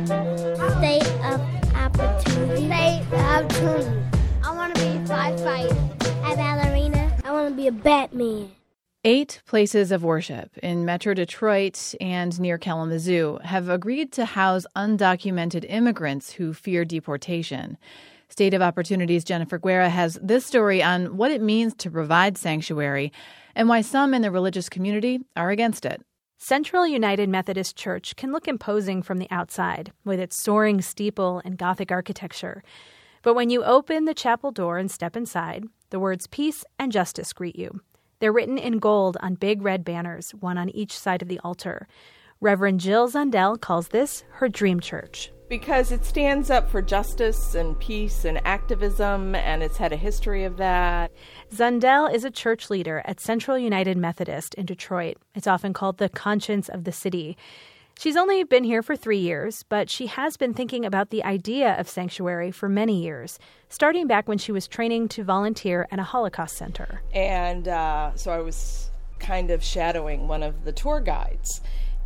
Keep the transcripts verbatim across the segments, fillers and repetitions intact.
State of opportunity. State of opportunity. I want to be a firefighter. A ballerina. I want to be a Batman. Eight places of worship in Metro Detroit and near Kalamazoo have agreed to house undocumented immigrants who fear deportation. State of Opportunity's Jennifer Guerra has this story on what it means to provide sanctuary and why some in the religious community are against it. Central United Methodist Church can look imposing from the outside with its soaring steeple and Gothic architecture. But when you open the chapel door and step inside, the words peace and justice greet you. They're written in gold on big red banners, one on each side of the altar. Reverend Jill Zundel calls this her dream church. Because it stands up for justice and peace and activism, and it's had a history of that. Zundel is a church leader at Central United Methodist in Detroit. It's often called the conscience of the city. She's only been here for three years, but she has been thinking about the idea of sanctuary for many years, starting back when she was training to volunteer at a Holocaust center. And uh, so I was kind of shadowing one of the tour guides,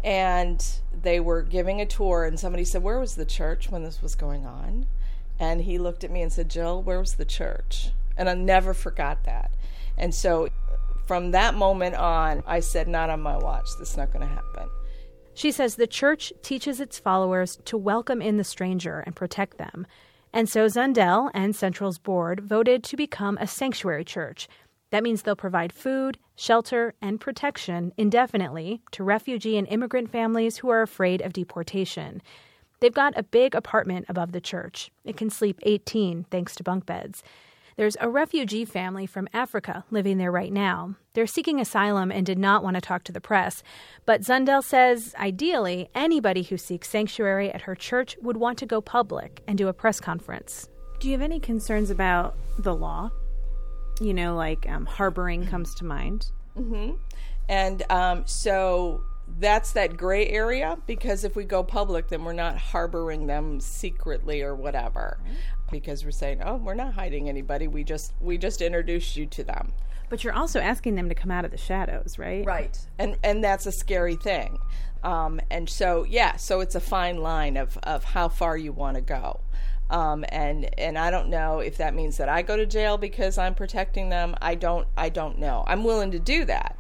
and they were giving a tour, and somebody said, "Where was the church when this was going on?" And he looked at me and said, "Jill, where was the church?" And I never forgot that. And so from that moment on, I said, not on my watch. This is not going to happen. She says the church teaches its followers to welcome in the stranger and protect them. And so Zundel and Central's board voted to become a sanctuary church. That means they'll provide food, shelter, and protection indefinitely to refugee and immigrant families who are afraid of deportation. They've got a big apartment above the church. It can sleep eighteen thanks to bunk beds. There's a refugee family from Africa living there right now. They're seeking asylum and did not want to talk to the press. But Zundel says, ideally, anybody who seeks sanctuary at her church would want to go public and do a press conference. Do you have any concerns about the law? You know, like um, harboring comes to mind. Mm-hmm. And um, so that's that gray area, because if we go public, then we're not harboring them secretly or whatever. Right. Because we're saying, oh, we're not hiding anybody. We just we just introduced you to them. But you're also asking them to come out of the shadows, right? Right. And and that's a scary thing. Um, and so, yeah, so it's a fine line of, of how far you want to go. Um, and and I don't know if that means that I go to jail because I'm protecting them. I don't I don't know. I'm willing to do that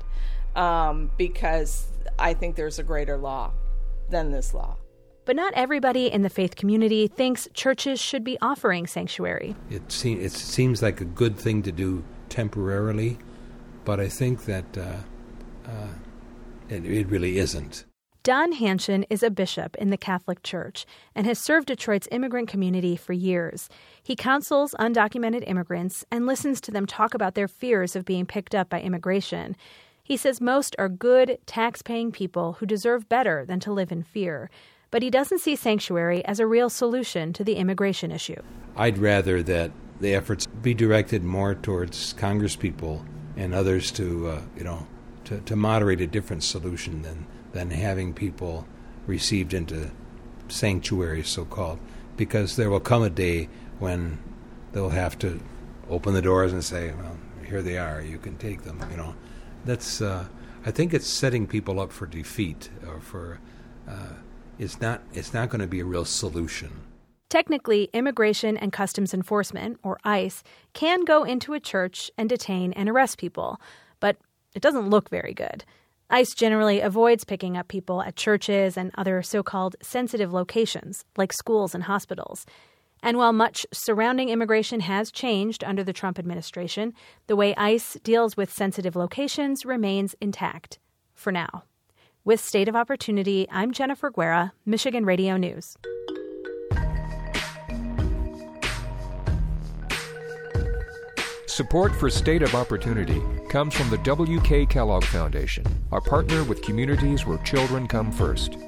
um, because I think there's a greater law than this law. But not everybody in the faith community thinks churches should be offering sanctuary. It, se- it seems like a good thing to do temporarily, but I think that uh, uh, it, it really isn't. Don Hanshin is a bishop in the Catholic Church and has served Detroit's immigrant community for years. He counsels undocumented immigrants and listens to them talk about their fears of being picked up by immigration. He says most are good, tax-paying people who deserve better than to live in fear. But he doesn't see sanctuary as a real solution to the immigration issue. I'd rather that the efforts be directed more towards congresspeople and others to, uh, you know, to, to moderate a different solution than, than having people received into sanctuary, so-called, because there will come a day when they'll have to open the doors and say, well, here they are, you can take them, you know. That's, uh, I think it's setting people up for defeat or for... Uh, It's not it's not going to be a real solution. Technically, Immigration and Customs Enforcement, or ICE, can go into a church and detain and arrest people, but it doesn't look very good. ICE generally avoids picking up people at churches and other so-called sensitive locations, like schools and hospitals. And while much surrounding immigration has changed under the Trump administration, the way ICE deals with sensitive locations remains intact, for now. With State of Opportunity, I'm Jennifer Guerra, Michigan Radio News. Support for State of Opportunity comes from the W K Kellogg Foundation, a partner with communities where children come first.